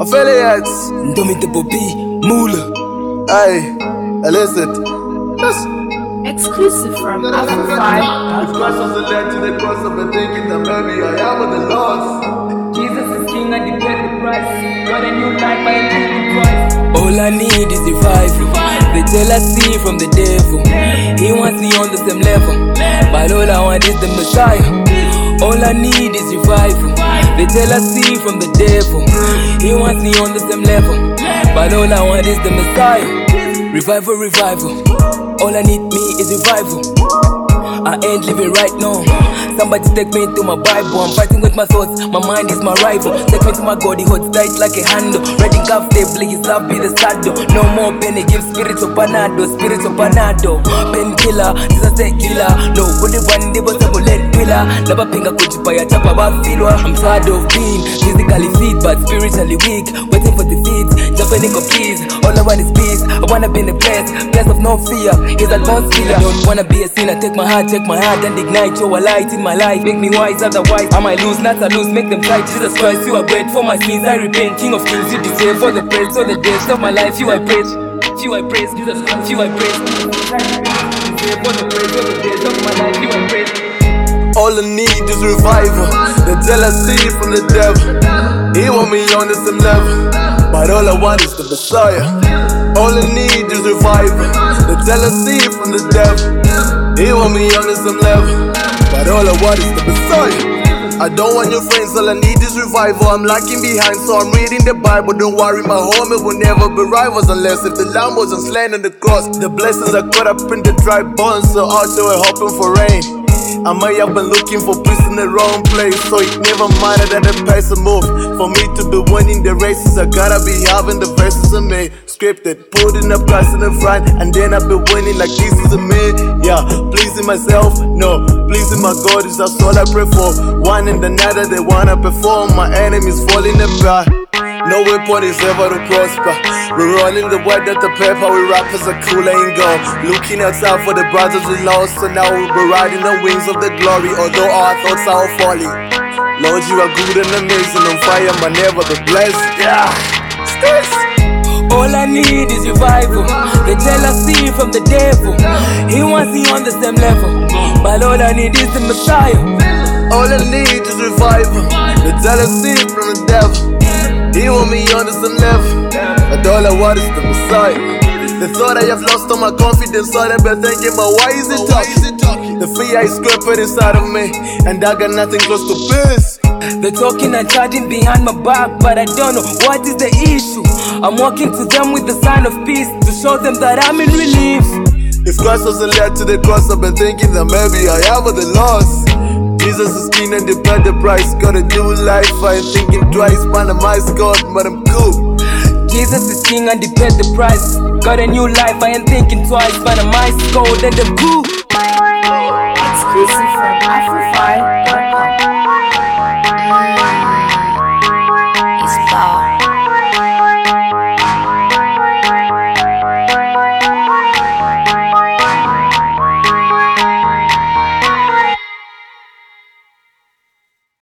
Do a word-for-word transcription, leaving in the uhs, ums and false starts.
Affiliates. Indomitable B, Moolah. Hey, illicit. Yes. Exclusive from Afro-Fi. If Christ was led to the cross, I've been thinking that maybe I am the lost. Jesus is King and He paid the price. Got a new life, I ain't thinking twice. All I need is revival. The jealousy from the devil. He wants me on the same level, but all I want is the Messiah. All I need is revival. The jealousy from the devil. He wants me on the same level, but all I want is the Messiah. Revival, revival. All I need me is revival. I ain't living right now. Somebody take me into my Bible. I'm fighting with my thoughts, my mind is my rival. Take me to my God, he holds tight like a handle. Ready comfortably, his love be the saddle. No more pain, he gives spiritual panado. Spiritual panado, painkiller, this is a killer. No, what the one day was a bullet killer. Never pinga kujipaya chapa bafilwa. I'm tired of being physically fit but spiritually weak. Waiting for defeat, jumping in please. All I want is peace, I wanna be in a place, place of no fear. His atmosphere, I don't wanna be a sinner. Take my heart, check my heart and ignite your light in my life. Make me wise, otherwise I might lose, not I lose. Make them try. Jesus Christ, you are great. For my sins I repent. King of kings, you deserve for the praise. For the days of my life, you I praise. You I praise, Jesus Christ, you I praise. For the praise, for the days of my life, you I praise. All I need is revival. The jealousy from the devil. He want me on the same level, but all I want is the Messiah. All I need is revival. The jealousy from the devil. He want me on the same level, but all I want is the Messiah. I don't want your friends, all I need is revival. I'm lagging behind, so I'm reading the Bible. Don't worry, my home, it will never be rivals. Unless if the lamb wasn't slain on the cross. The blessings are caught up in the dry bones, so out there we're hoping for rain. I might have been looking for peace in the wrong place, so it never minded that the pace of move. For me to be winning the races, I gotta be having the verses of me scripted, putting the price in the front, and then I be winning like this is a me. Yeah, pleasing myself, no, pleasing my God is that's all I pray for. One and another they wanna perform, my enemies falling apart. No weapon is ever to prosper. We're running the word that the paper. We rappers are cool and go. Looking outside for the brothers we lost, so now we'll be riding the wings of the glory. Although our thoughts are all falling, Lord, you are good and amazing. On fire, but never be blessed. Yeah, Stairs. All I need is revival. The jealousy from the devil. He wants me on the same level, but all I need is the Messiah. All I need is revival. The jealousy from the devil. He want me on the same level, but all I want is the Messiah. The thought I have lost all my confidence, so I've been thinking, but why is it talking? The fear is scraping inside of me, and I got nothing close to peace. They're talking and chatting behind my back, but I don't know what is the issue. I'm walking to them with the sign of peace, to show them that I'm in relief. If Christ wasn't led to the cross, I've been thinking that maybe I have the loss. Jesus is king and they paid the price. Got a new life, I ain't thinking twice. Man, I'm ice God, but I'm cool. Jesus is king and he paid the price. Got a new life, I ain't thinking twice. But I'm ice cold and I'm cool. Exclusive from Afro-Fi.